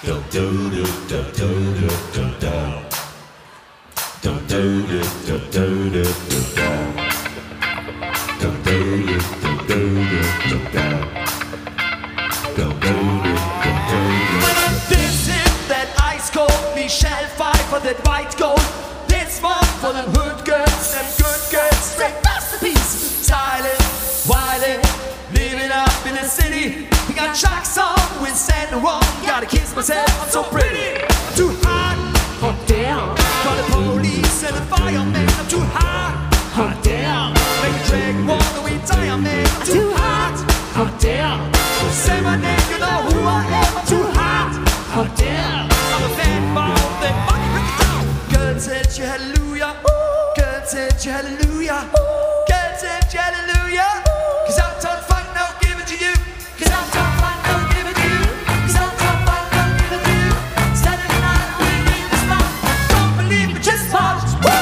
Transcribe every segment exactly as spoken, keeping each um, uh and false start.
This is that ice cold, we shall fight for that white gold. This one for them hood girls, them good girls, straight masterpiece. Silent, wildin', living up in the city. We got tracks on with Santa Wall. Gotta kiss myself, I'm so pretty. I'm too hot, hot damn. Call the police and the fireman. I'm too hot, hot damn. Make a drag water, we die, man. I'm too hot, hot damn. Say my name, you know who I am. I'm too hot, hot damn. I'm a fanboy, that money break it down. Girl said you hallelujah, girl said you hallelujah, girl said you hallelujah. Cause I'm done fun, no give it to you. Cause I'm done fun, no give it to you. Cause I'm done fun, no give it to you. Saturday night, we need this month. Don't believe me, just watch.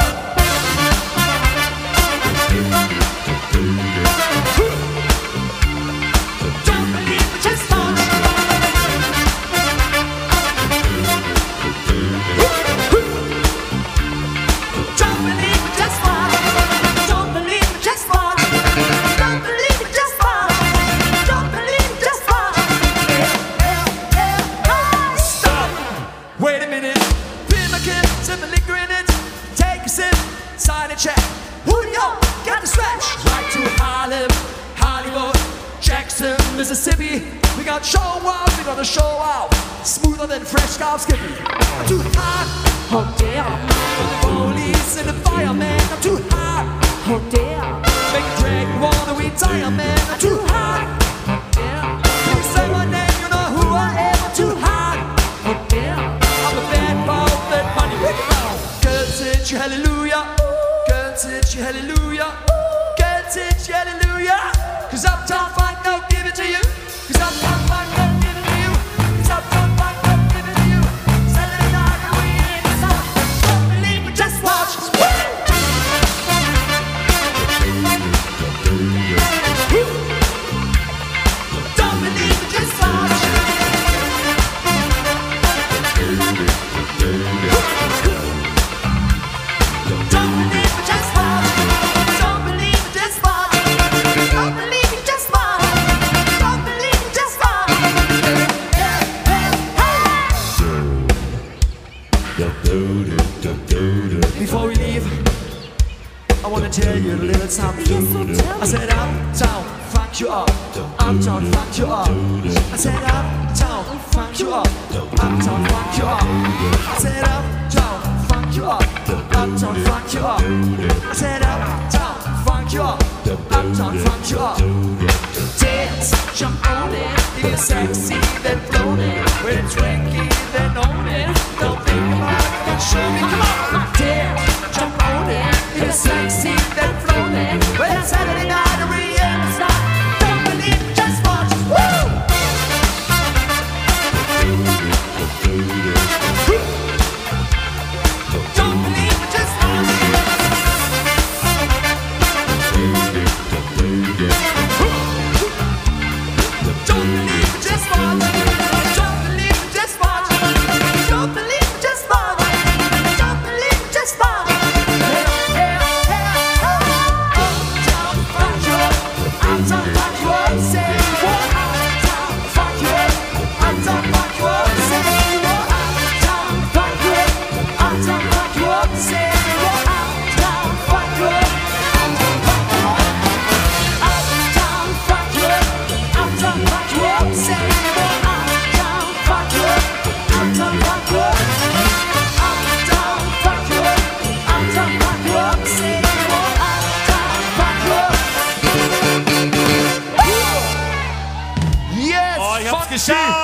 Check. Julio, got the stretch. Right to Harlem, Hollywood, Jackson, Mississippi. We got show out, we gonna show out. Smoother than fresh scalp skippy. I'm too hot, hot damn. For the police and the fireman. I'm too hot, hot damn. Make a drag water, we die, man. I'm too hot, hot damn. Please say my name, you know who I am. I'm too hot, hot damn. I'm a bad boy, that money, break it down. Girl, said you hallelujah. Teach you hallelujah, God teach you hallelujah. Cause Uptown Funk don't give it to you. Cause Uptown Funk don't give it to you. Cause Uptown Funk don't give it to you. Saturday night and we in the sun. Don't believe me, just watch. Don't believe me, just watch. Don't believe me, just watch. Don't believe me, just watch. Don't believe me, just watch. Don't believe me, just watch. Hey, hey, hey. Before we leave, I wanna tell you a little something. I said uptown, fuck you up. Uptown, fuck you up. I said uptown, fuck you up. Uptown, fuck you up. I said uptown, fuck you up. Uptown, fuck you up. I said uptown, fuck you up. Uptown, fuck you up. Dance, jump on it. If you're sexy, then float it. When it's wanky, then own it. Don't think about it, then show me. Come on, dance, jump on it. If you're sexy, then float it. When it's Saturday night, a real start. Don't believe it, just watch. Woo! Don't believe it, just watch. Don't believe it, just watch. Don't believe it, just watch. Don't believe it, just watch. Don't believe it, just watch. Hey, hey, hey, uptown, fuck you up. Uptown, fuck you up. Say what? Uptown, fuck you up. Uptown, fuck you up. Say what? Uptown, fuck you up. Uptown, fuck you up. Say what? Uptown, fuck you up. Uptown, fuck you up. Uptown, fuck you up. Uptown, fuck you up. Say what? Uptown, fuck you up. Uptown, fuck you up. Uptown, fuck you up. Uptown, fuck you up. Say what? Uptown, fuck you up. Yes, Oh, ich hab's fuck geschafft!